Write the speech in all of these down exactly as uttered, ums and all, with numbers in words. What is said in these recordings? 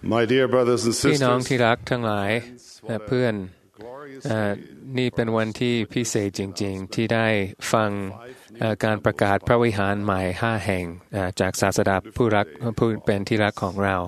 My dear brothers and พี่น้อง sisters, ที่รักทั้งหลายและเพื่อนเอ่อนี่เป็นวันที่พิเศษจริงๆที่ได้ฟังเอ่อการประกาศพระวิหารใหม่ห้าแห่งเอ่อจากศาสดาผู้รักผู้เป็นที่รักของเรา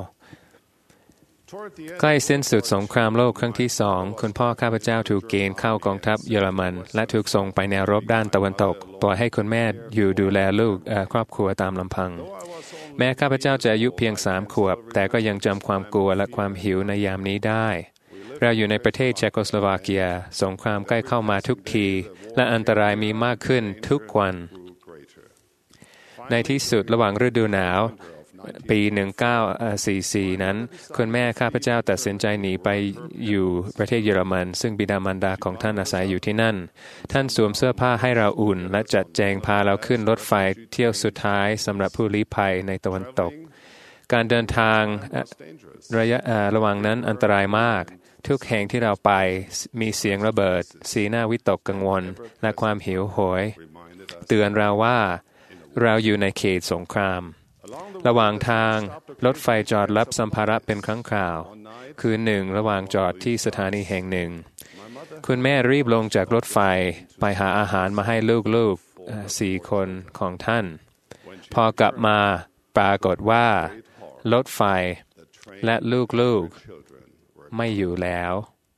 ใกล้สิ้นสุดสงครามโลกครั้งที่สองคุณพ่อข้าพเจ้าถูกเกณฑ์เข้ากองทัพเยอรมันและถูกส่งไปแนวรบด้านตะวันตกปล่อยให้คุณแม่อยู่ดูแลลูกเอ่อครอบครัวตามลำพังแม้ข้าพเจ้าจะอายุเพียงสามขวบแต่ก็ยังจำความกลัวและความหิวในยามนี้ได้เราอยู่ในประเทศเชโกสโลวาเกียสงครามใกล้เข้ามาทุกทีและอันตรายมีมากขึ้นทุกวันในที่สุดระหว่างฤดูหนาวปีหนึ่งเก้าสี่สี่นั้นคุณแม่ข้าพเจ้าตัดสินใจหนีไปอยู่ประเทศเยอรมันซึ่งบิดามารดาของท่านอาศัยอยู่ที่นั่นท่านสวมเสื้อผ้าให้เราอุ่นและจัดแจงพาเราขึ้นรถไฟเที่ยวสุดท้ายสำหรับผู้ลี้ภัยในตะวันตกการเดินทางระยะระหว่างนั้นอันตรายมากทุกแห่งที่เราไปมีเสียงระเบิดสีหน้าวิตกกังวลและความหิวโหยเตือนเราว่าเราอยู่ในเขตสงครามระหว่างทางรถไฟจอดรับสัมภาระเป็นครั้งคราวคืนหนึ่งระหว่างจอดที่สถานีแห่งหนึ่งคุณแม่รีบลงจากรถไฟไปหาอาหารมาให้ลูกๆสี่คนของท่านพอกลับมาปรากฏว่ารถไฟและลูกๆไม่อยู่แล้ว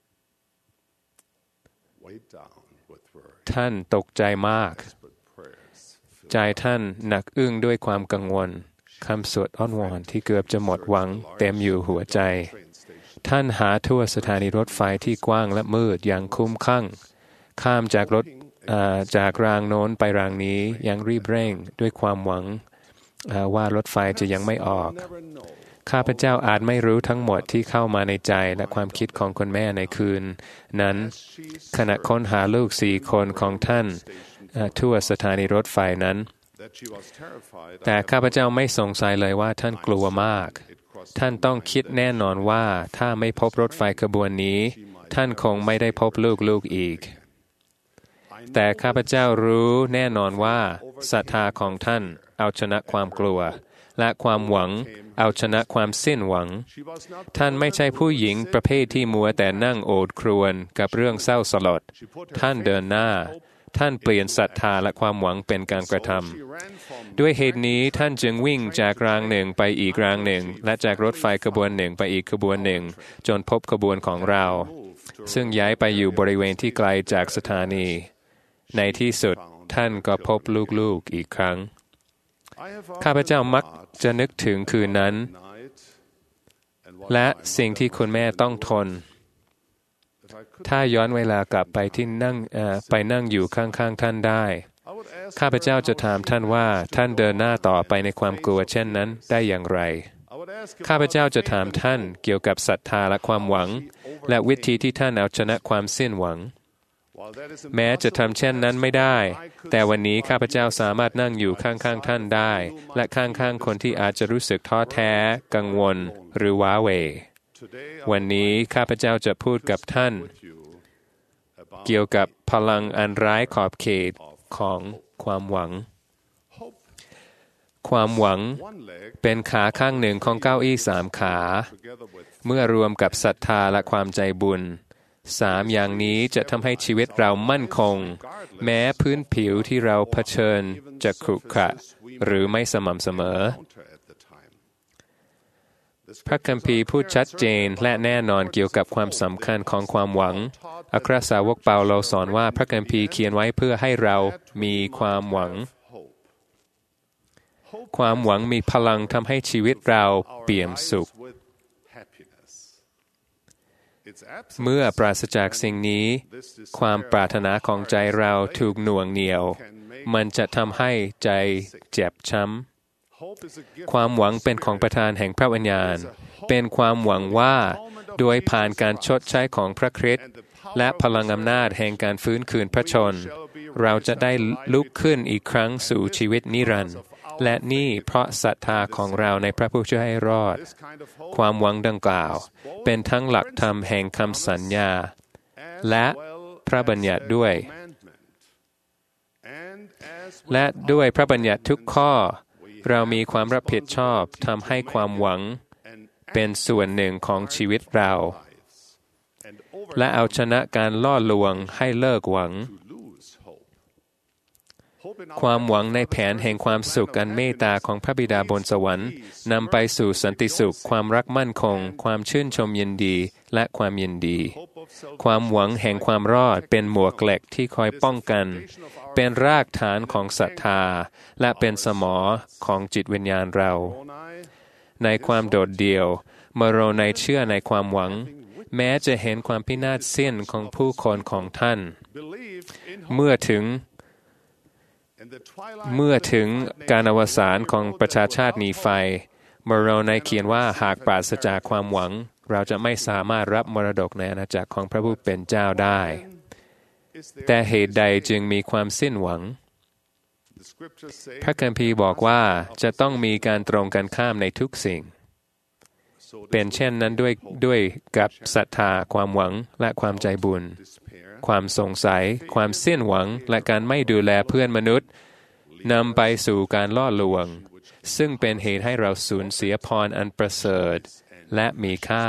ท่านตกใจมากใจท่านหนักอึ้งด้วยความกังวลคำสวดอ้อนวอนที่เกือบจะหมดหวังเต็มอยู่หัวใจท่านหาทั่วสถานีรถไฟที่กว้างและมืดอย่างคุ้มข้างข้ามจากรถจากรางโน้นไปรางนี้ยังรีบเร่งด้วยความหวังว่ารถไฟจะยังไม่ออกข้าพเจ้าอาจไม่รู้ทั้งหมดที่เข้ามาในใจและความคิดของคุณแม่ในคืนนั้นขณะค้นหาลูกสี่คนของท่านทั่วสถานีรถไฟนั้นแต่ข้าพเจ้าไม่สงสัยเลยว่าท่านกลัวมากท่านต้องคิดแน่นอนว่าถ้าไม่พบรถไฟขบวนนี้ท่านคงไม่ได้พบลูกๆอีกแต่ข้าพเจ้ารู้แน่นอนว่าศรัทธาของท่านเอาชนะความกลัวและความหวังเอาชนะความสิ้นหวังท่านไม่ใช่ผู้หญิงประเภทที่มัวแต่นั่งโอดครวญกับเรื่องเศร้าสลดท่านเดินหน้าท่านเปลี่ยนศรัทธาและความหวังเป็นการกระทำด้วยเหตุนี้ท่านจึงวิ่งจากรางหนึ่งไปอีกรางหนึ่งและจากรถไฟขบวนหนึ่งไปอีกขบวนหนึ่งจนพบขบวนของเราซึ่งย้ายไปอยู่บริเวณที่ไกลจากสถานีในที่สุดท่านก็พบลูกๆอีกครั้งข้าพเจ้ามักจะนึกถึงคืนนั้นและสิ่งที่คุณแม่ต้องทนถ้าย้อนเวลากลับไปที่นั่งไปนั่งอยู่ข้างๆท่านได้ข้าพเจ้าจะถามท่านว่าท่านเดินหน้าต่อไปในความกลัวเช่นนั้นได้อย่างไรข้าพเจ้าจะถามท่านเกี่ยวกับศรัทธาและความหวังและวิธีที่ท่านเอาชนะความสิ้นหวังแม้จะทำเช่นนั้นไม่ได้แต่วันนี้ข้าพเจ้าสามารถนั่งอยู่ข้างๆท่านได้และข้างๆคนที่อาจจะรู้สึกท้อแท้กังวลหรือว้าเหววันนี้ข้าพเจ้าจะพูดกับท่านเกี่ยวกับพลังอันร้ายขอบเขตของความหวังความหวังเป็นขาข้างหนึ่งของเก้าอี้สามขาเมื่อรวมกับศรัทธาและความใจบุญสามอย่างนี้จะทำให้ชีวิตเรามั่นคงแม้พื้นผิวที่เราเผชิญจะขรุขระหรือไม่สม่ำเสมอพระคัมภีร์พูดชัดเจนและแน่นอนเกี่ยวกับความสำคัญของความหวังอัครสาวกเปาโลสอนว่าพระคัมภีร์เขียนไว้เพื่อให้เรามีความหวังความหวังมีพลังทำให้ชีวิตเราเปี่ยมสุขเมื่อปราศจากสิ่งนี้ความปรารถนาของใจเราถูกหน่วงเหนี่ยวมันจะทำให้ใจเจ็บช้ำความหวังเป็นของประทานแห่งพระวิญญาณเป็นความหวังว่าโดยผ่านการชดใช้ของพระคริสต์และพลังอำนาจแห่งการฟื้นคืนพระชนเราจะได้ลุกขึ้นอีกครั้งสู่ชีวิตนิรันดร์และนี่เพราะศรัทธาของเราในพระผู้ช่วยให้รอดความหวังดังกล่าวเป็นทั้งหลักธรรมแห่งคำสัญญาและพระบัญญัติด้วยและด้วยพระบัญญัติทุกข้อเรามีความรับผิดชอบทำให้ความหวังเป็นส่วนหนึ่งของชีวิตเราและเอาชนะการล่อลวงให้เลิกหวังความหวังในแผนแห่งความสุขอันเมตตาของพระบิดาบนสวรรค์นำไปสู่สันติสุขความรักมั่นคงความชื่นชมยินดีและความยินดีความหวังแห่งความรอดเป็นหมวกเหล็กที่คอยป้องกันเป็นรากฐานของศรัทธาและเป็นสมอของจิตวิญญาณเราในความโดดเดี่ยวเมื่อเราในเชื่อในความหวังแม้จะเห็นความพินาศสิ้นของผู้คนของท่านเมื่อถึงเมื่อถึงการอวสานของประชาชาตินีไฟเมื่อเราในเขียนว่าหากปราศจากความหวังเราจะไม่สามารถรับมรดกในอาณาจักรของพระผู้เป็นเจ้าได้แต่เหตุใดจึงมีความสิ้นหวังพระคัมภีร์บอกว่าจะต้องมีการตรงกันข้ามในทุกสิ่งเป็นเช่นนั้นด้วยด้วยกับศรัทธาความหวังและความใจบุญความสงสัยความสิ้นหวังและการไม่ดูแลเพื่อนมนุษย์นำไปสู่การล่อลวงซึ่งเป็นเหตุให้เราสูญเสียพรอันประเสริฐและมีค่า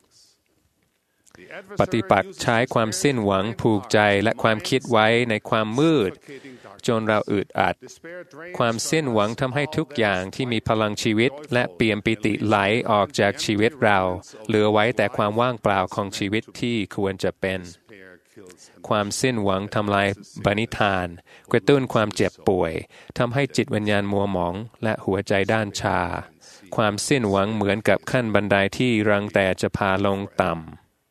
ปฏิปักษ์ใช้ความสิ้นหวังผูกใจและความคิดไว้ในความมืดจนเราอึดอัดความสิ้นหวังทำให้ทุกอย่างที่มีพลังชีวิตและเปี่ยมปิติไหลออกจากชีวิตเราเหลือไว้แต่ความว่างเปล่าของชีวิตที่ควรจะเป็นความสิ้นหวังทำลายบณิธานกระตุ้นความเจ็บป่วยทำให้จิตวิญญาณมัวหมองและหัวใจด้านชาความสิ้นหวังเหมือนกับขั้นบันไดที่รังแต่จะพาลงต่ำ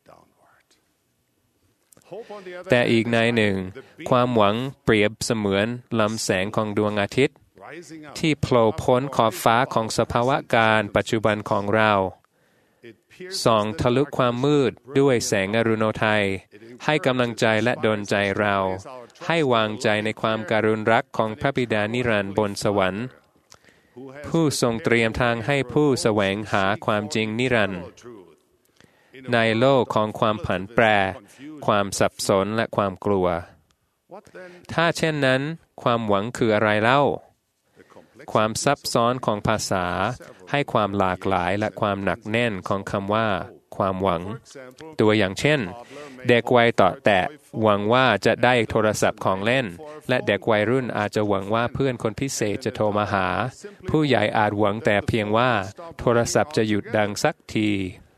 แต่อีกในหนึ่งความหวังเปรียบเสมือนลำแสงของดวงอาทิตย์ที่โผล่พ้นขอบฟ้าของสภาวะการปัจจุบันของเราส่องทะลุความมืดด้วยแสงอรุณโทัยให้กำลังใจและดลใจเราให้วางใจในความการุณรักของพระบิดานิรันดร์บนสวรรค์ผู้ทรงเตรียมทางให้ผู้แสวงหาความจริงนิรันดร์ในโลกของความผันแปรความสับสนและความกลัวถ้าเช่นนั้นความหวังคืออะไรเล่าความซับซ้อนของภาษาให้ความหลากหลายและความหนักแน่นของคำว่าความหวังตัวอย่างเช่นเด็กวัยต่อแตะหวังว่าจะได้โทรศัพท์ของเล่นและเด็กวัยรุ่นอาจจะหวังว่าเพื่อนคนพิเศษจะโทรมาหาผู้ใหญ่อาจหวังแต่เพียงว่าโทรศัพท์จะหยุดดังสักที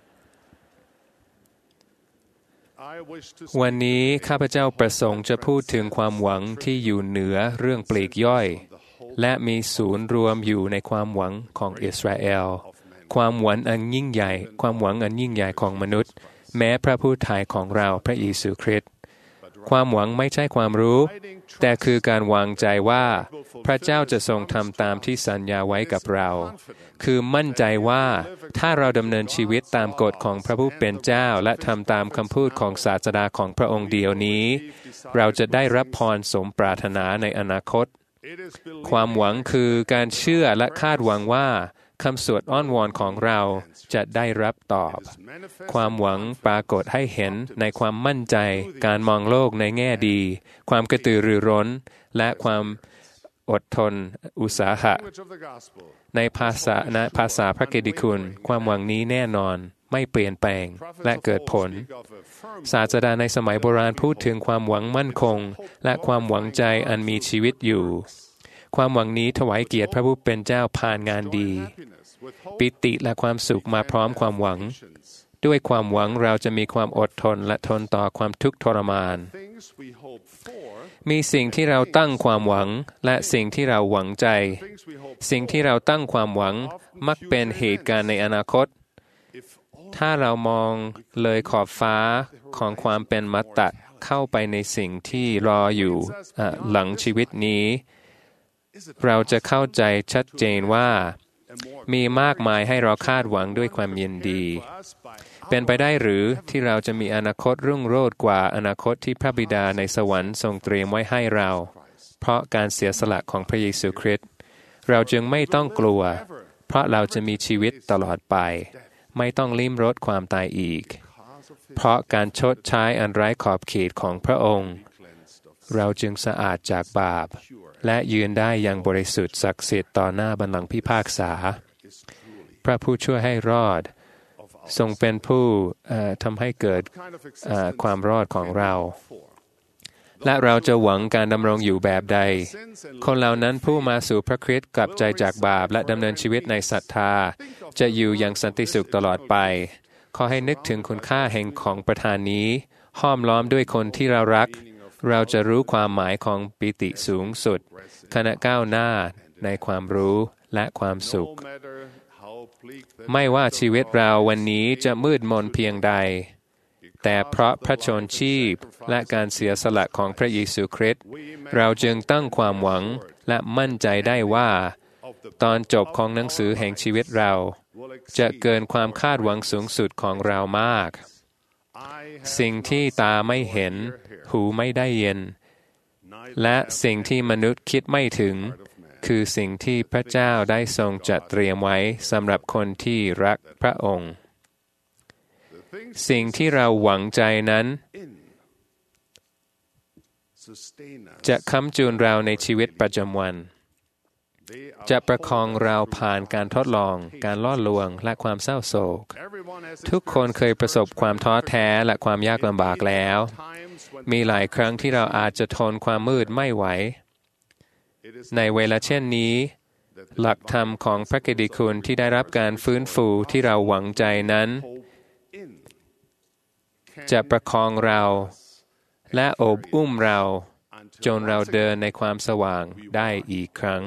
วันนี้ข้าพเจ้าประสงค์จะพูดถึงความหวังที่อยู่เหนือเรื่องปลีกย่อยและมีศูนย์รวมอยู่ในความหวังของอิสราเอลความหวังอันยิ่งใหญ่ความหวังอันยิ่งใหญ่ของมนุษย์แม้พระผู้ทายของเราพระเยซูคริสต์ความหวังไม่ใช่ความรู้แต่คือการวางใจว่าพระเจ้าจะทรงทำตามที่สัญญาไว้กับเราคือมั่นใจว่าถ้าเราดำเนินชีวิตตามกฎของพระผู้เป็นเจ้าและทำตามคำพูดของศาสดาของพระองค์เดียวนี้เราจะได้รับพรสมปรารถนาในอนาคตความหวังคือการเชื่อและคาดหวังว่าคำสวดอ้อนวอนของเราจะได้รับตอบความหวังปรากฏให้เห็นในความมั่นใจการมองโลกในแง่ดีความกระตือรือร้นและความอดทนอุตสาหะในภาษาในภาษาพระกิตติคุณความหวังนี้แน่นอนไม่เปลี่ยนแปลงและเกิดผลศาสดาในสมัยโบราณพูดถึงความหวังมั่นคงและความหวังใจอันมีชีวิตอยู่ความหวังนี้ถวายเกียรติพระผู้เป็นเจ้าผ่านงานดีปิติและความสุขมาพร้อมความหวังด้วยความหวังเราจะมีความอดทนและทนต่อความทุกข์ทรมานมีสิ่งที่เราตั้งความหวังและสิ่งที่เราหวังใจสิ่งที่เราตั้งความหวังมักเป็นเหตุการณ์ในอนาคตถ้าเรามองเลยขอบฟ้าของความเป็นมัตตะเข้าไปในสิ่งที่รออยู่หลังชีวิตนี้เราจะเข้าใจชัดเจนว่ามีมากมายให้เราคาดหวังด้วยความยินดีเป็นไปได้หรือที่เราจะมีอนาคตรุ่งโรจน์กว่าอนาคตที่พระบิดาในสวรรค์ทรงเตรียมไว้ให้เราเพราะการเสียสละของพระเยซูคริสต์เราจึงไม่ต้องกลัวเพราะเราจะมีชีวิตตลอดไปไม่ต้องลิ้มรสความตายอีกเพราะการชดใช้อันไร้ขอบเขตของพระองค์เราจึงสะอาดจากบาปและยืนได้อย่างบริสุทธิ์ศักดิ์สิทธิ์ต่อหน้าบัลลังก์พิพากษาพระผู้ช่วยให้รอดทรงเป็นผู้ทำให้เกิดความรอดของเราและเราจะหวังการดำรงอยู่แบบใดคนเหล่านั้นผู้มาสู่พระคริสต์กลับใจจากบาปและดำเนินชีวิตในศรัทธาจะอยู่อย่างสันติสุขตลอดไปขอให้นึกถึงคุณค่าแห่งของประทานนี้ห้อมล้อมด้วยคนที่เรารักเราจะรู้ความหมายของปิติสูงสุดขณะก้าวหน้าในความรู้และความสุขไม่ว่าชีวิตเราวันนี้จะมืดมนเพียงใดแต่เพราะพระชนชีพและการเสียสละของพระเยซูคริสต์เราจึงตั้งความหวังและมั่นใจได้ว่าตอนจบของหนังสือแห่งชีวิตเราจะเกินความคาดหวังสูงสุดของเรามากสิ่งที่ตาไม่เห็นหูไม่ได้ยินและสิ่งที่มนุษย์คิดไม่ถึงคือสิ่งที่พระเจ้าได้ทรงจัดเตรียมไว้สำหรับคนที่รักพระองค์สิ่งที่เราหวังใจนั้นจะค้ำจุนเราในชีวิตประจำวันจะประคองเราผ่านการทดลองการล่อลวงและความเศร้าโศกทุกคนเคยประสบความท้อแท้และความยากลำบากแล้วมีหลายครั้งที่เราอาจจะทนความมืดไม่ไหวในเวลาเช่นนี้หลักธรรมของพระกิตติคุณที่ได้รับการฟื้นฟูที่เราหวังใจนั้นจะประคองเราและโอบอุ้มเราจนเราเดินในความสว่างได้อีกครั้ง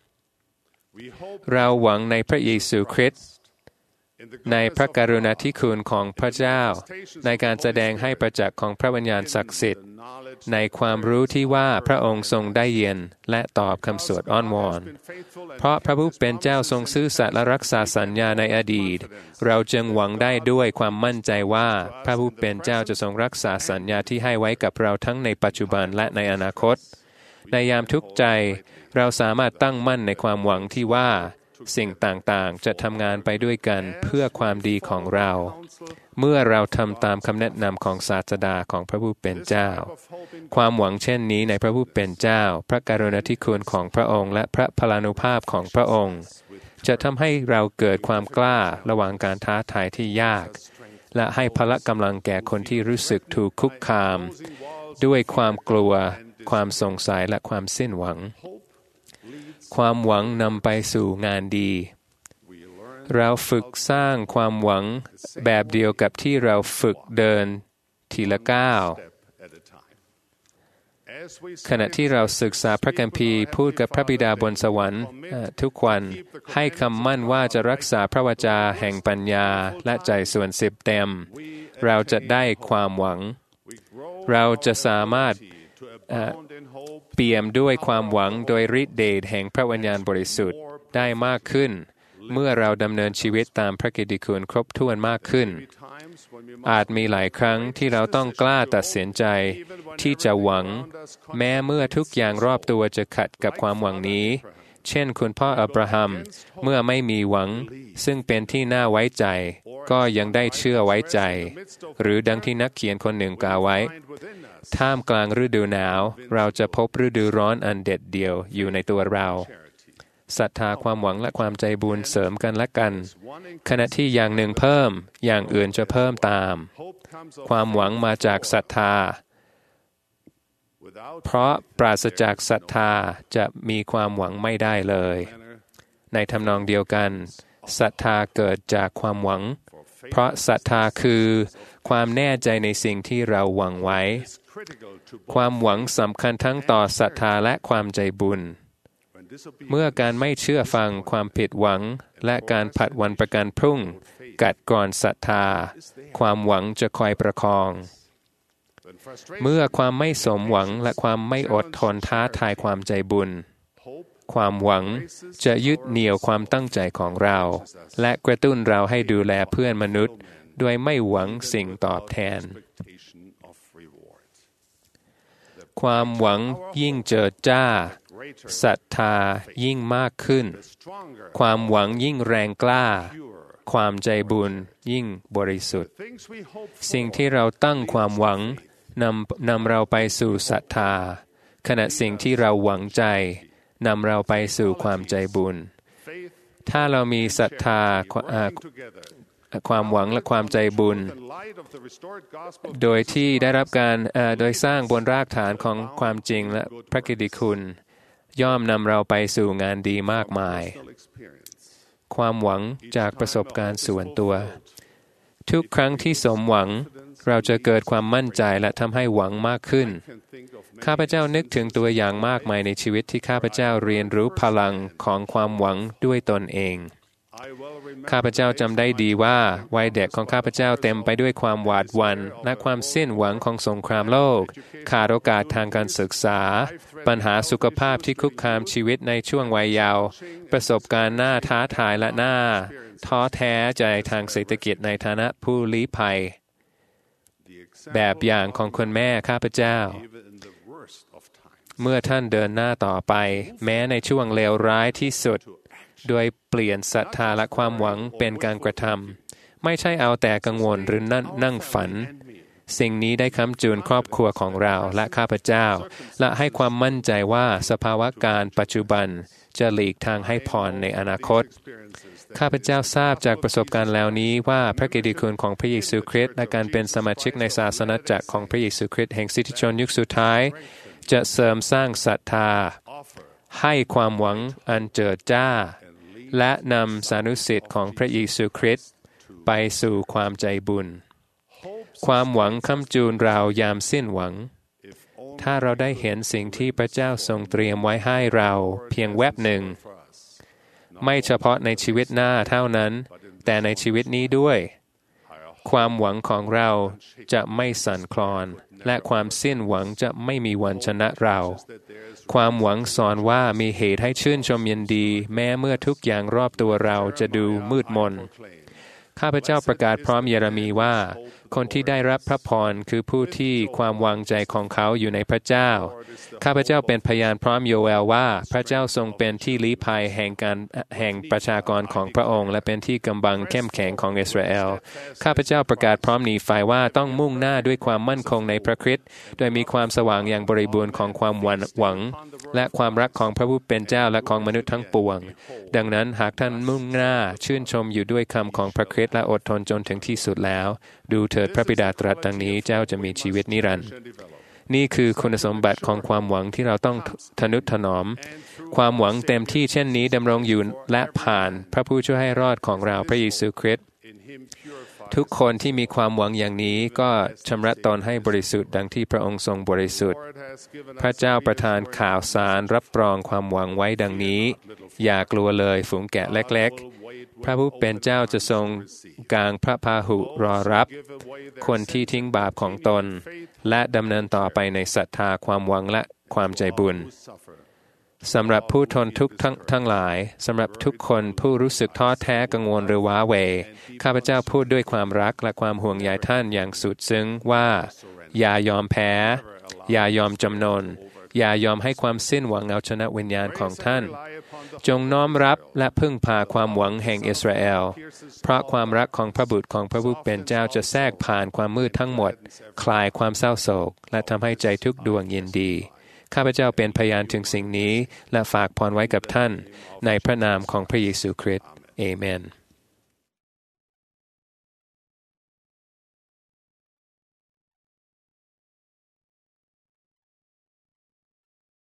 เราหวังในพระเยซูคริสต์ในพระกรุณาธิคุณของพระเจ้าในการแสดงให้ประจักษ์ของพระวิญญาณศักดิ์สิทธิ์ในความรู้ที่ว่าพระองค์ทรงได้ยินและตอบคำสวดอ้อนวอนเพราะพระผู้เป็นเจ้าทรงซื่อสัตย์และรักษาสัญญาในอดีตเราจึงหวังได้ด้วยความมั่นใจว่าพระผู้เป็นเจ้าจะทรงรักษาสัญญาที่ให้ไว้กับเราทั้งในปัจจุบันและในอนาคตในยามทุกข์ใจเราสามารถตั้งมั่นในความหวังที่ว่าสิ่งต่างๆจะทำงานไปด้วยกันเพื่อความดีของเราเมื่อเราทำตามคำแนะนำของศาสดาของพระผู้เป็นเจ้าความหวังเช่นนี้ในพระผู้เป็นเจ้าพระกรุณาธิคุณของพระองค์และพระพลานุภาพของพระองค์จะทำให้เราเกิดความกล้าระหว่างการท้าทายที่ยากและให้พละกำลังแก่คนที่รู้สึกถูกคุกคามด้วยความกลัวความสงสัยและความสิ้นหวังความหวังนำไปสู่งานดีเราฝึกสร้างความหวังแบบเดียวกับที่เราฝึกเดินทีละก้าวขณะที่เราศึกษาพระคัมภีร์พูดกับพระบิดาบนสวรรค์ทุกวันให้คำมั่นว่าจะรักษาพระวจาแห่งปัญญาและใจส่วนสิบเต็มเราจะได้ความหวังเราจะสามารถเปี่ยมด้วยความหวังโดยฤทธิเดชแห่งพระวิญญาณบริสุทธิ์ได้มากขึ้นเมื่อเราดำเนินชีวิตตามพระกิตติคุณครบถ้วนมากขึ้นอาจมีหลายครั้งที่เราต้องกล้าตัดสินใจที่จะหวังแม้เมื่อทุกอย่างรอบตัวจะขัดกับความหวังนี้เช่นคุณพ่ออับราฮัมเมื่อไม่มีหวังซึ่งเป็นที่น่าไว้ใจก็ยังได้เชื่อไว้ใจหรือดังที่นักเขียนคนหนึ่งกล่าวไว้ท่ามกลางฤดูหนาวเราจะพบฤดูร้อนอันเด็ดเดี่ยวอยู่ในตัวเราศรัทธาความหวังและความใจบุญเสริมกันและกันขณะที่อย่างหนึ่งเพิ่มอย่างอื่นจะเพิ่มตามความหวังมาจากศรัทธาเพราะปราศจากศรัทธาจะมีความหวังไม่ได้เลยในทำนองเดียวกันศรัทธาเกิดจากความหวังเพราะศรัทธาคือความแน่ใจในสิ่งที่เราหวังไว้ความหวังสำคัญทั้งต่อศรัทธาและความใจบุญเมื่อการไม่เชื่อฟังความผิดหวังและการผัดวันประกันพรุ่งกัดกร่อนศรัทธาความหวังจะคอยประคองเมื่อความไม่สมหวังและความไม่อดทนท้าทายความใจบุญความหวังจะยึดเหนี่ยวความตั้งใจของเราและกระตุ้นเราให้ดูแลเพื่อนมนุษย์โดยไม่หวังสิ่งตอบแทนความหวังยิ่งเจิดจ้าศรัทธายิ่งมากขึ้นความหวังยิ่งแรงกล้าความใจบุญยิ่งบริสุทธิ์สิ่งที่เราตั้งความหวังนำนำเราไปสู่ศรัทธาขณะสิ่งที่เราหวังใจนำเราไปสู่ความใจบุญถ้าเรามีศรัทธาความหวังและความใจบุญโดยที่ได้รับการโดยสร้างบนรากฐานของความจริงและพระกิตติคุณย่อมนำเราไปสู่งานดีมากมายความหวังจากประสบการณ์ส่วนตัวทุกครั้งที่สมหวังเราจะเกิดความมั่นใจและทำให้หวังมากขึ้นข้าพเจ้านึกถึงตัวอย่างมากมายในชีวิตที่ข้าพเจ้าเรียนรู้พลังของความหวังด้วยตนเองข้าพเจ้าจำได้ดีว่าวัยเด็กของข้าพเจ้าเต็มไปด้วยความหวาดหวั่นและความสิ้นหวังของสงครามโลกขาดโอกาสทางการศึกษาปัญหาสุขภาพที่คุกคามชีวิตในช่วงวัยเยาว์ประสบการณ์น่าท้าทายและน่าท้อแท้ใจทางเศรษฐกิจในฐานะผู้ลี้ภัยแบบอย่างของคุณแม่ข้าพเจ้าเมื่อท่านเดินหน้าต่อไปแม้ในช่วงเลวร้ายที่สุดโดยเปลี่ยนศรัทธาและความหวังเป็นการกระทำไม่ใช่เอาแต่กังวลหรือนั่งนั่งฝันสิ่งนี้ได้ค้ำจูนครอบครัวของเราและข้าพเจ้าและให้ความมั่นใจว่าสภาวะการปัจจุบันจะหลีกทางให้พรในอนาคตข้าพเจ้าทราบจากประสบการณ์แล้วนี้ว่าพระกิตติคุณของพระเยซูคริสต์และการเป็นสมาชิกในศาสนาจักรของพระเยซูคริสต์แห่งสิทธิชนยุคสุดท้ายจะเสริมสร้างศรัทธาให้ความหวังอันเจิดจ้าและนำสานุสิทธิ์ของพระเยซูคริสต์ไปสู่ความใจบุญความหวังค้ำจูนเรายามสิ้นหวังถ้าเราได้เห็นสิ่งที่พระเจ้าทรงเตรียมไว้ให้เราเพียงแวบหนึ่งไม่เฉพาะในชีวิตหน้าเท่านั้นแต่ในชีวิตนี้ด้วยความหวังของเราจะไม่สั่นคลอนและความสิ้นหวังจะไม่มีวันชนะเราความหวังสอนว่ามีเหตุให้ชื่นชมยินดีแม้เมื่อทุกอย่างรอบตัวเราจะดูมืดมนข้าพเจ้าประกาศพร้อมเยเรมีว่าคนที่ได้รับพระพรคือผู้ที่ความวางใจของเขาอยู่ในพระเจ้าข้าพเจ้าเป็นพยานพร้อมโยเอลว่าพระเจ้าทรงเป็นที่ลี้ภัยแห่งการแห่งประชากรของพระองค์และเป็นที่กำบังเข้มแข็งของอิสราเอลข้าพเจ้าประกาศพร้อมนีฝ่ายว่าต้องมุ่งหน้าด้วยความมั่นคงในพระคริสต์โดยมีความสว่างอย่างบริบูรณ์ของความหวังและความรักของพระผู้เป็นเจ้าและของมนุษย์ทั้งปวงดังนั้นหากท่านมุ่งหน้าชื่นชมอยู่ด้วยคำของพระคริสต์และอดทนจนถึงที่สุดแล้วดูเถิดพระบิดาตรัสดังนี้เจ้าจะมีชีวิตนิรันดร์นี่คือคุณสมบัติของความหวังที่เราต้องทนุถนอมความหวังเต็มที่เช่นนี้ดำรงอยู่และผ่านพระผู้ช่วยให้รอดของเราพระเยซูคริสต์ทุกคนที่มีความหวังอย่างนี้ก็ชำระตนให้บริสุทธิ์ดังที่พระองค์ทรงบริสุทธิ์พระเจ้าประทานข่าวสารรับรองความหวังไว้ดังนี้อย่ากลัวเลยฝูงแกะเล็กๆพระผู้เป็นเจ้าจะทรงกางพระพาหุรอรับคนที่ทิ้งบาปของตนและดำเนินต่อไปในศรัทธาความหวังและความใจบุญสำหรับผู้ทนทุกข์ทั้งทั้งหลายสำหรับทุกคนผู้รู้สึกท้อแท้กังวลหรือว้าเหวข้าพเจ้าพูดด้วยความรักและความห่วงใยท่านอย่างสุดซึ้งว่าอย่ายอมแพ้อย่ายอมจำนนอย่ายอมให้ความสิ้นหวังเอาชนะวิญญาณของท่านจงน้อมรับและพึ่งพาความหวังแห่งอิสราเอลเพราะความรักของพระบุตรของพระผู้เป็นเจ้าจะแทรกผ่านความมืดทั้งหมดคลายความเศร้าโศกและทำให้ใจทุกดวงยินดีข้าพเจ้าเป็นพยานถึงสิ่งนี้และฝากพรไว้กับท่านในพระนามของพระเยซูคริสต์เอเมน